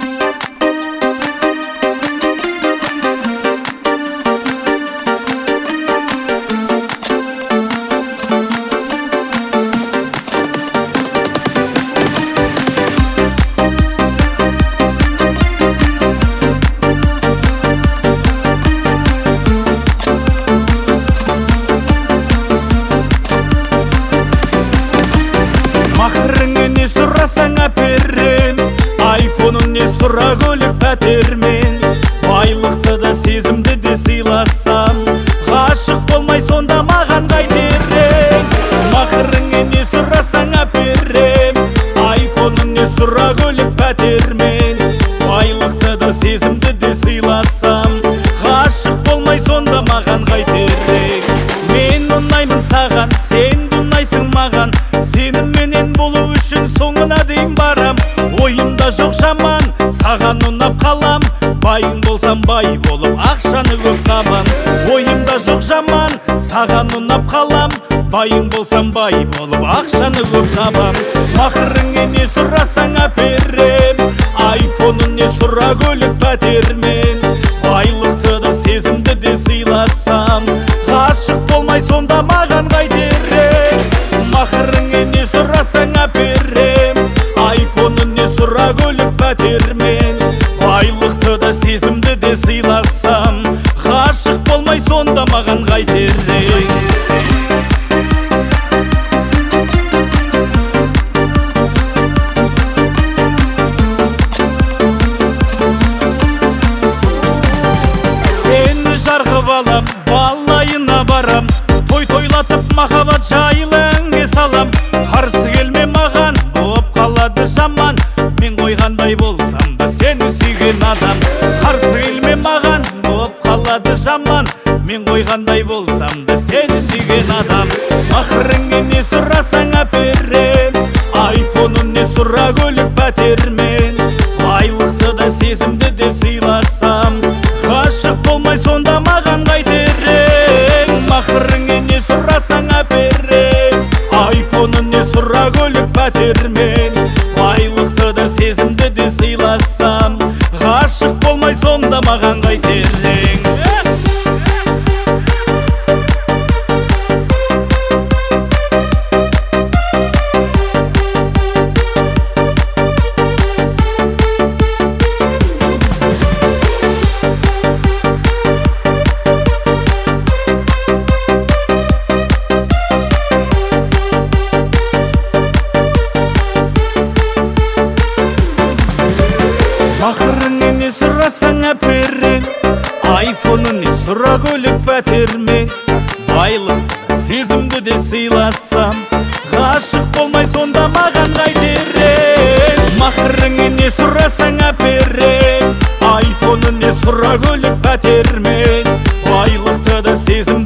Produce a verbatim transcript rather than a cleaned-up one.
Махырыңа сұрасаңа берем, айфонын не сұра көлік пәтермен. Байлықты да сезімді де сыйласам, ғашық болмай сонда маған қайтерең. Махырыңа не сұрасаңа берем, айфонын не сұра көлік пәтермен. Байлықты да сезімді де сыйласам, ғашық болмай сонда маған қайтерең. Мен ұнаймын саған, сен ұнайсың маған, сенімменен болу үшін соңына дейін барам. Ойымда жоқ жаман, саған ұнап қалам, байың болсам бай болып ақшаны көп табам. Ойымда жоқ жаман, саған ұнап қалам, байың болсам бай болып ақшаны көп табам. Махырыңа не сұрасаңа берем, айфонын не сұра көлік пәтермен. Байлықты да сезімді де сыйласам, ғашық болмай сонда маған қайтерең. Махырыңа не сұрасаңа берем, айфонын не сұра көлік пәтермен. Байлықты да сезімді де сыйласам, ғашық болмай сонда маған қайтерең. Сені жарғып алам, балайына барам, той тойлатып махаббат жайлы әнге салам. Қарсы келме маған, боп қалады жаман, мен қойғандай болсам да сені сүйген адам. Қарсы келме маған, боп қалады жаман, мен қойғандай болсам да сені сүйген адам. Махырыңа не сұрасаңа берем, айфонын не сұра көлік пәтермен. Байлықты да сезімді де сыйласам, ғашық болмай сонда маған қайтерең. Махырыңа не сұрасаңа берем, айфонын не сұра көлік пәтермен. Байлықты да сезімді де сыйласам, ғашық болмай сонда маған қайтерең. Махырыңа не сұрасаңа берем, айфонын не сұра көлік пәтермен. Байлықты да сезімді де сыйласам, ғашық болмай сонда маған қайтерең. Махырыңа не сұрасаңа берем, айфонын не сұра көлік пәтермен. Байлықты да сезімді